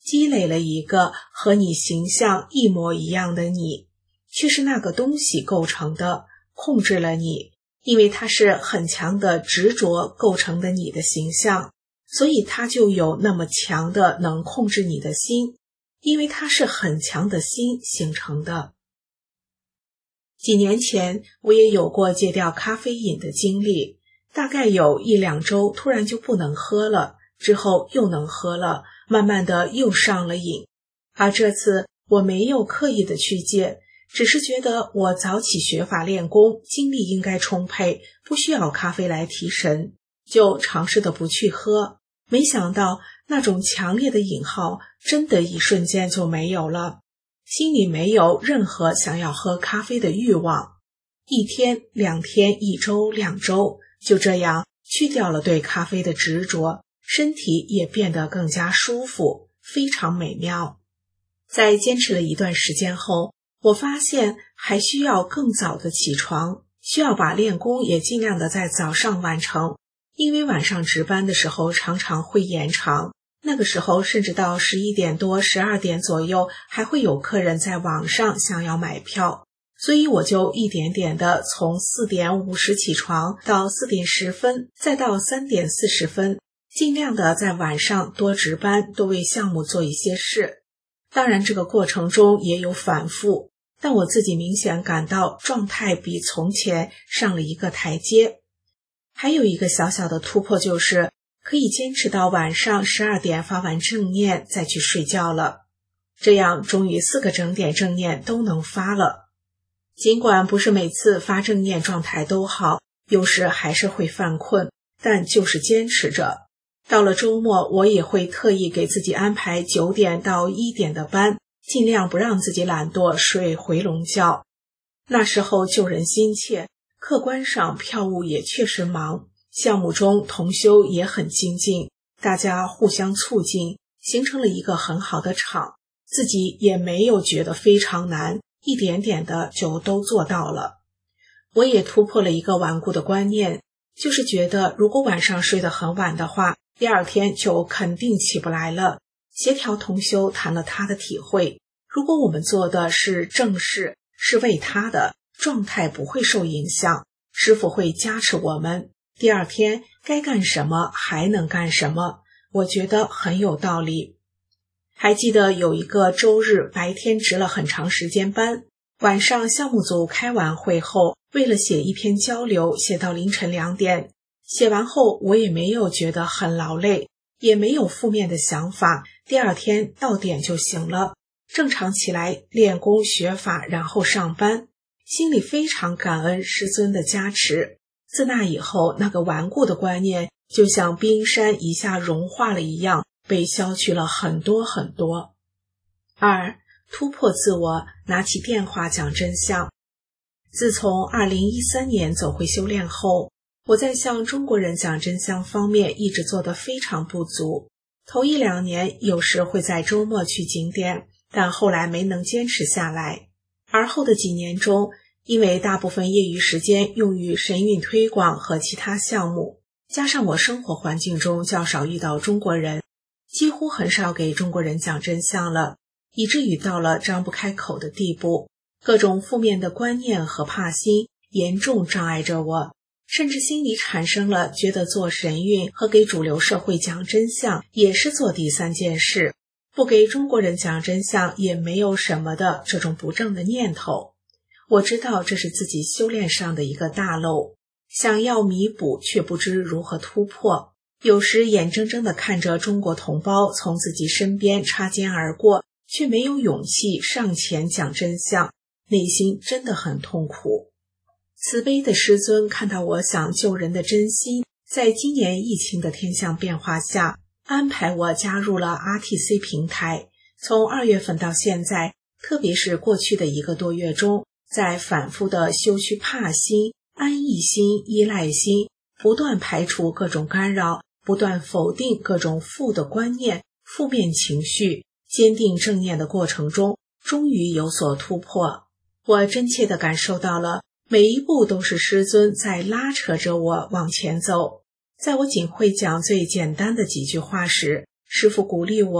积累了一个和你形象一模一样的你，却是那个东西构成的，控制了你，因为它是很强的执着构成的你的形象，所以它就有那么强的能控制你的心，因为它是很强的心形成的。几年前我也有过戒掉咖啡瘾的经历，大概有一两周突然就不能喝了，之后又能喝了，慢慢的又上了瘾。而这次我没有刻意的去戒，只是觉得我早起学法练功，精力应该充沛，不需要咖啡来提神，就尝试的不去喝。没想到那种强烈的瘾号真的一瞬间就没有了，心里没有任何想要喝咖啡的欲望。一天、两天、一周、两周，就这样去掉了对咖啡的执着，身体也变得更加舒服，非常美妙。在坚持了一段时间后，我发现还需要更早的起床，需要把练功也尽量的在早上完成，因为晚上值班的时候常常会延长，那个时候甚至到十一点多、十二点左右，还会有客人在网上想要买票，所以我就一点点的从四点五十起床到四点十分，再到三点四十分，尽量的在晚上多值班，多为项目做一些事。当然这个过程中也有反复，但我自己明显感到状态比从前上了一个台阶。还有一个小小的突破，就是可以坚持到晚上十二点发完正念再去睡觉了，这样终于四个整点正念都能发了。尽管不是每次发正念状态都好，有时还是会犯困，但就是坚持着。到了周末，我也会特意给自己安排九点到一点的班，尽量不让自己懒惰睡回笼觉。那时候救人心切，客观上票务也确实忙，项目中同修也很精进，大家互相促进，形成了一个很好的场，自己也没有觉得非常难，一点点的就都做到了。我也突破了一个顽固的观念，就是觉得如果晚上睡得很晚的话，第二天就肯定起不来了。协调同修谈了他的体会，如果我们做的是正事，是为他的，状态不会受影响，师父会加持我们，第二天该干什么还能干什么，我觉得很有道理。还记得有一个周日白天值了很长时间班，晚上项目组开完会后，为了写一篇交流，写到凌晨两点。写完后我也没有觉得很劳累，也没有负面的想法，第二天到点就行了，正常起来练功学法，然后上班，心里非常感恩师尊的加持。自那以后，那个顽固的观念就像冰山一下融化了一样，被消去了很多很多。二、突破自我，拿起电话讲真相。自从二零一三年走会修炼后，我在向中国人讲真相方面一直做得非常不足。头一两年有时会在周末去景点，但后来没能坚持下来。而后的几年中，因为大部分业余时间用于神韵推广和其他项目，加上我生活环境中较少遇到中国人，几乎很少给中国人讲真相了，以至于到了张不开口的地步。各种负面的观念和怕心严重障碍着我，甚至心里产生了觉得做神韵和给主流社会讲真相也是做第三件事，不给中国人讲真相也没有什么的这种不正的念头。我知道这是自己修炼上的一个大漏，想要弥补却不知如何突破。有时眼睁睁地看着中国同胞从自己身边擦肩而过，却没有勇气上前讲真相，内心真的很痛苦。慈悲的师尊看到我想救人的真心，在今年疫情的天象变化下，安排我加入了 R T C 平台。从二月份到现在，特别是过去的一个多月中，在反复的修去怕心、安逸心、依赖心，不断排除各种干扰，不断否定各种负的观念、负面情绪，坚定正念的过程中，终于有所突破。我真切地感受到了每一步都是师尊在拉扯着我往前走。在我仅会讲最简单的几句话时，师父鼓励我，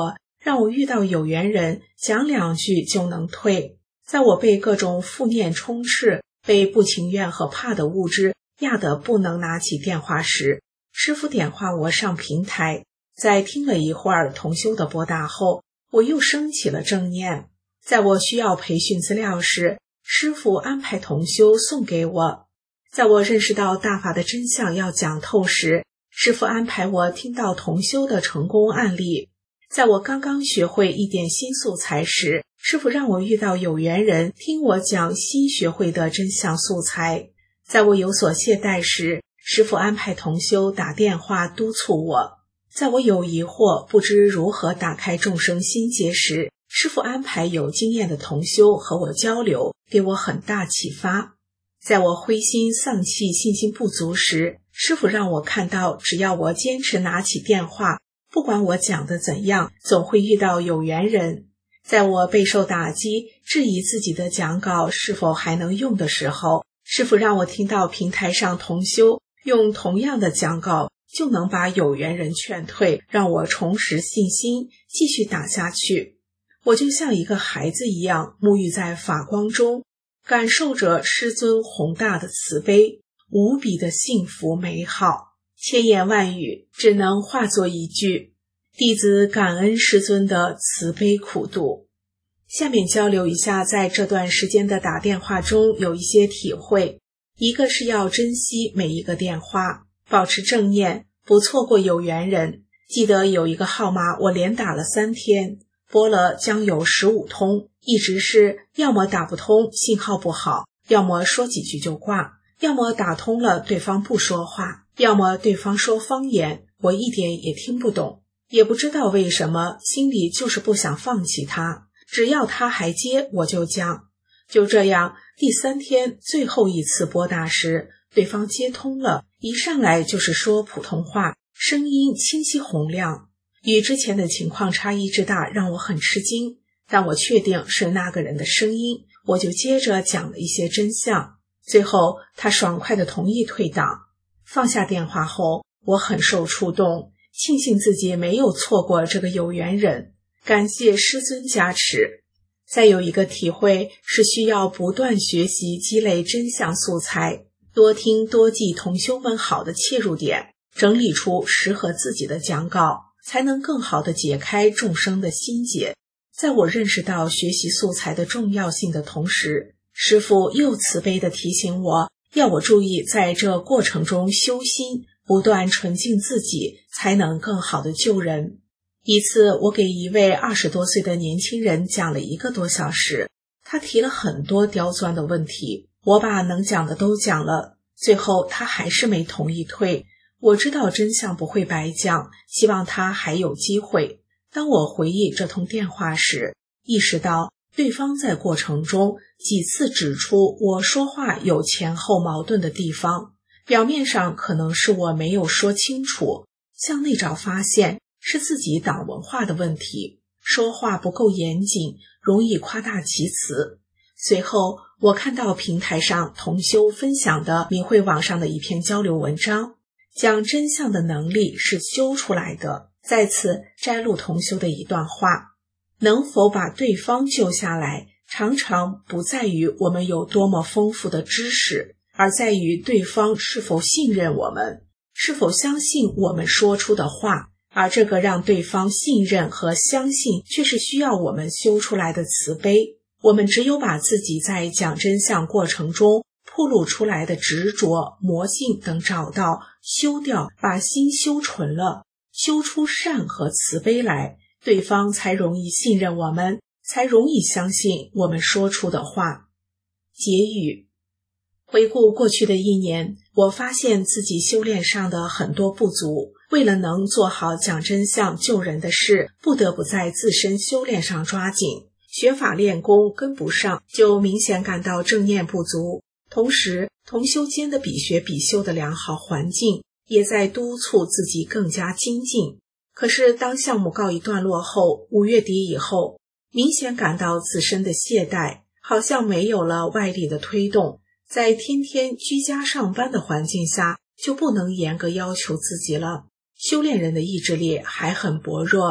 让我遇到有缘人，讲两句就能退。在我被各种负念充斥，被不情愿和怕的物质压得不能拿起电话时，师父点化我上平台。在听了一会儿同修的拨打后，我又升起了正念。在我需要培训资料时，师父安排同修送给我。在我认识到大法的真相要讲透时，师父安排我听到同修的成功案例。在我刚刚学会一点新素材时，师父让我遇到有缘人听我讲新学会的真相素材。在我有所懈怠时，师父安排同修打电话督促我。在我有疑惑不知如何打开众生心结时，师父安排有经验的同修和我交流，给我很大启发。在我灰心丧气信心不足时，师父让我看到只要我坚持拿起电话，不管我讲的怎样，总会遇到有缘人。在我备受打击，质疑自己的讲稿是否还能用的时候，师父让我听到平台上同修用同样的讲稿就能把有缘人劝退，让我重拾信心，继续打下去。我就像一个孩子一样，沐浴在法光中，感受着师尊宏大的慈悲，无比的幸福美好。千言万语只能化作一句：弟子感恩师尊的慈悲苦度。下面交流一下在这段时间的打电话中有一些体会。一个是要珍惜每一个电话，保持正念，不错过有缘人。记得有一个号码我连打了三天，拨了将有十五通，一直是要么打不通，信号不好，要么说几句就挂，要么打通了对方不说话，要么对方说方言，我一点也听不懂，也不知道为什么，心里就是不想放弃他，只要他还接我就讲。就这样，第三天最后一次拨打时，对方接通了，一上来就是说普通话，声音清晰洪亮，与之前的情况差异之大让我很吃惊，但我确定是那个人的声音，我就接着讲了一些真相。最后他爽快地同意退档。放下电话后，我很受触动，庆幸自己没有错过这个有缘人，感谢师尊加持。再有一个体会是需要不断学习积累真相素材，多听多记同修们好的切入点，整理出适合自己的讲稿，才能更好地解开众生的心结。在我认识到学习素材的重要性的同时，师父又慈悲地提醒我，要我注意在这过程中修心，不断纯净自己，才能更好地救人。一次我给一位二十多岁的年轻人讲了一个多小时，他提了很多刁钻的问题，我把能讲的都讲了，最后他还是没同意退。我知道真相不会白讲，希望他还有机会。当我回忆这通电话时，意识到对方在过程中几次指出我说话有前后矛盾的地方，表面上可能是我没有说清楚，向内找发现是自己党文化的问题，说话不够严谨，容易夸大其词。随后我看到平台上同修分享的明慧网上的一篇交流文章，讲真相的能力是修出来的，在此摘录同修的一段话：能否把对方救下来，常常不在于我们有多么丰富的知识，而在于对方是否信任我们，是否相信我们说出的话。而这个让对方信任和相信，却是需要我们修出来的慈悲。我们只有把自己在讲真相过程中暴露出来的执着、魔性等找到、修掉，把心修纯了，修出善和慈悲来，对方才容易信任我们，才容易相信我们说出的话。结语：回顾过去的一年，我发现自己修炼上的很多不足，为了能做好讲真相救人的事，不得不在自身修炼上抓紧，学法练功跟不上，就明显感到正念不足。同时同修间的比学比修的良好环境也在督促自己更加精进。可是当项目告一段落后，五月底以后，明显感到自身的懈怠，好像没有了外力的推动，在天天居家上班的环境下，就不能严格要求自己了。修炼人的意志力还很薄弱，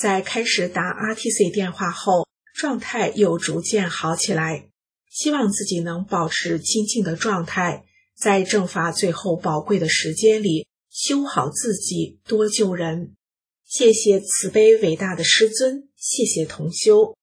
在开始打 R T C 电话后，状态又逐渐好起来，希望自己能保持清静的状态，在正法最后宝贵的时间里修好自己，多救人。谢谢慈悲伟大的师尊，谢谢同修。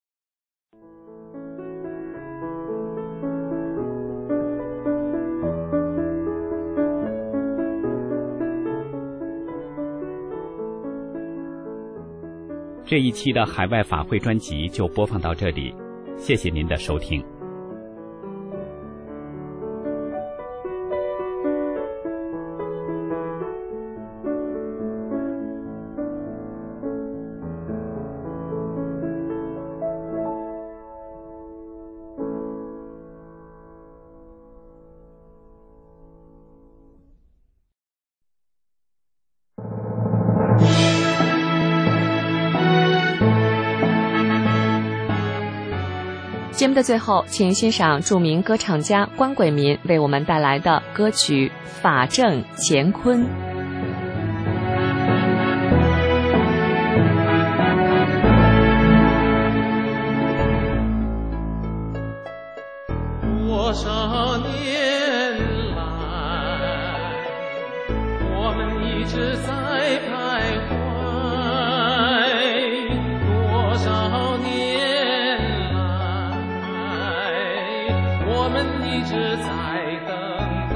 这一期的海外法会专辑就播放到这里，谢谢您的收听。 节目的最后，请欣赏著名歌唱家关贵民为我们带来的歌曲《法正乾坤》。 多少年来，我们一直在徘徊，多少年我们一直在等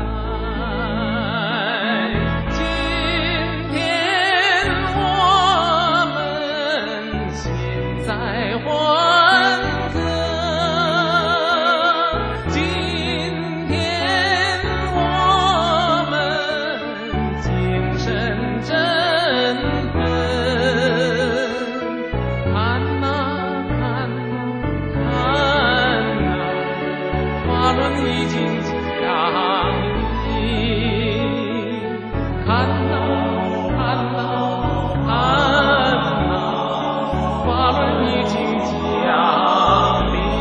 待，今天我们心在欢歌，今天我们精神振奋，看哪看哪看哪，法轮已经降临，看哪看哪看哪，法轮已经降临。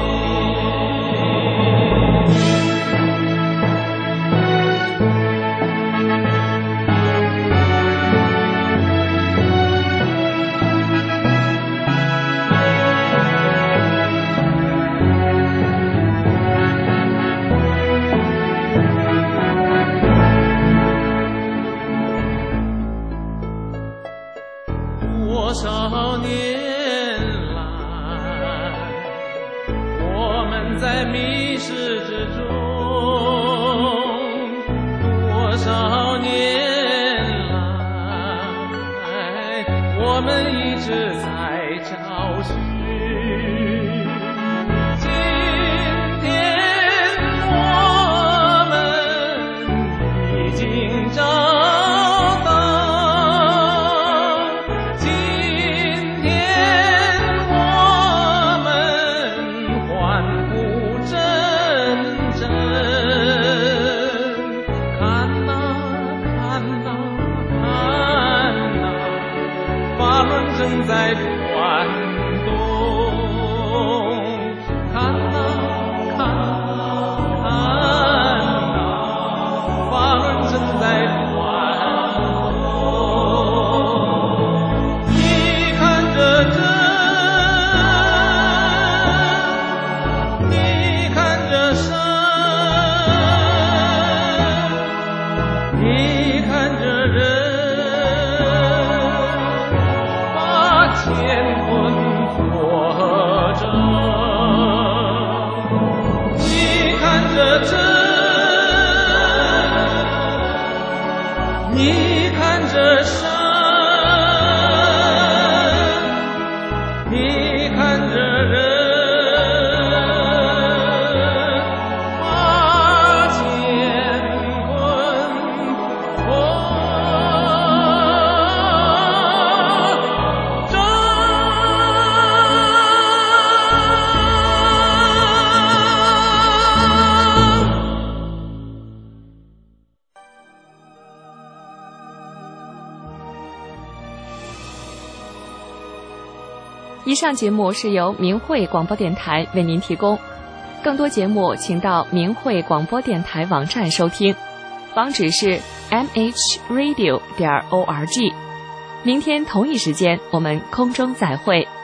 多少年来，我们在迷失之中，多少年来，我们一直在找寻，今天我们已经找正在转动，看哪看哪看哪，法轮正在转动。你看这真，你看这神，你看这人。乾坤活着，你看这真，你看这神，你看这人，把乾坤活。 以上节目是由明慧广播电台为您提供，更多节目请到明慧广播电台网站收听，网址是 m h radio 点 org。 明天同一时间我们空中再会。